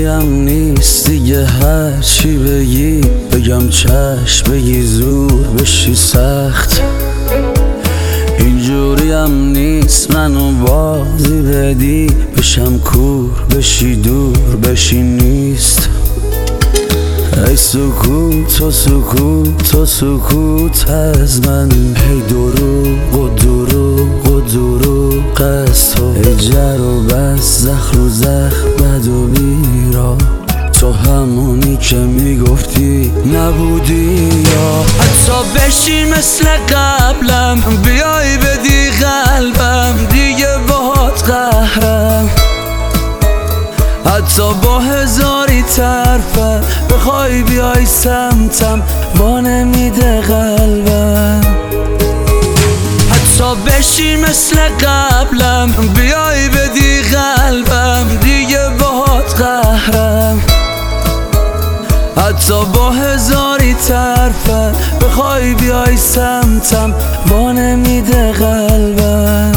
اینجوریم نیست دیگه، هر چی بگی بگم چشم، بگی زور بشی سخت. اینجوریم نیست منو بازی بدی، بشم کور بشی دور بشی نیست. ای سکوت و سکوت و سکوت از من، هی دروغ و دروغ و دروغ از تو. ای جر و بس زخر و زخ بد و بیرا، تو همونی که میگفتی نبودی. یا حتی بشی مثل قبلم، بیای بدی قلبم، دیگه باهات قهرم. حتی با هزاری طرفه بخوای بیای سمتم، با نمیده قلبم. حتی بشی مثل قبلم، بیای بدی قلبم، دیگه باهات قهرم. حتی با هزاری طرفه بخوای بیای سمتم، با نمیده قلبم.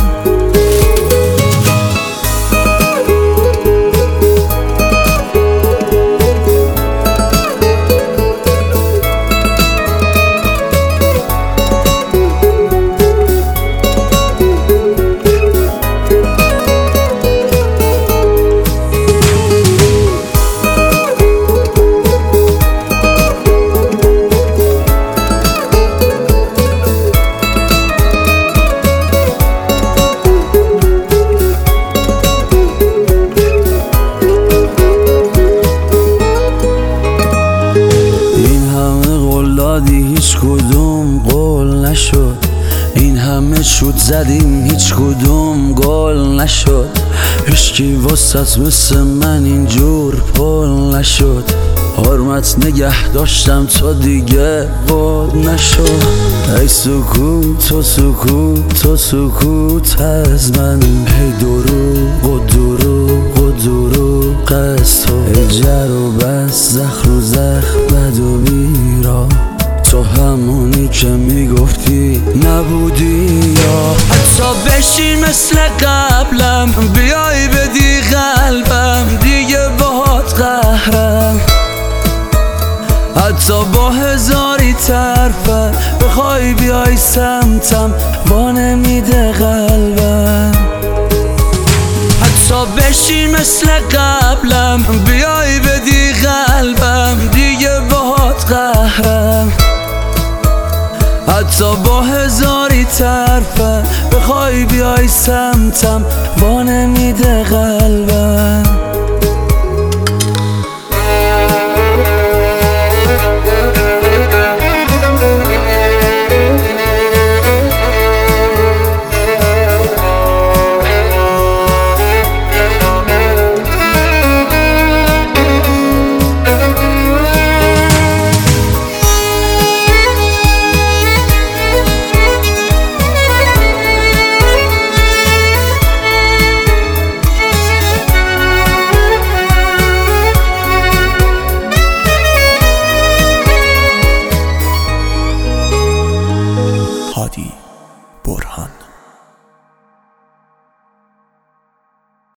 هیچ کدوم قول نشد، این همه شد زدیم هیچ کدوم گل نشد. هیچکی واسط مثل من اینجور پل نشد، حرمت نگه داشتم تا دیگه بود نشد. ای سکوت و سکوت و سکوت از من، هی دروغ و دروغ و دروغ از تو. ای جر و بس زخر و زخ بد و بیرا، تو همونی که میگفتی نبودی. یا حتی بشی مثل قبلم، بیای بدی قلبم، دیگه باهات قهرم. حتی با هزاری طرفه بخوای بیای سمتم، با نمیده قلبم. حتی بشی مثل قبلم، بیای بدی قلبم، دیگه باهات قهرم. حتی با هزاری طرفه بخوای بیای سمتم، با نمیده قلبم.